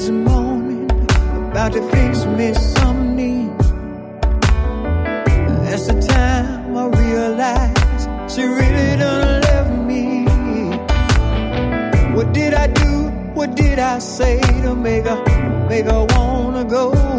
this morning, about to fix me some needs. That's the time I realized she really done left me. What did I do? What did I say to make her wanna go?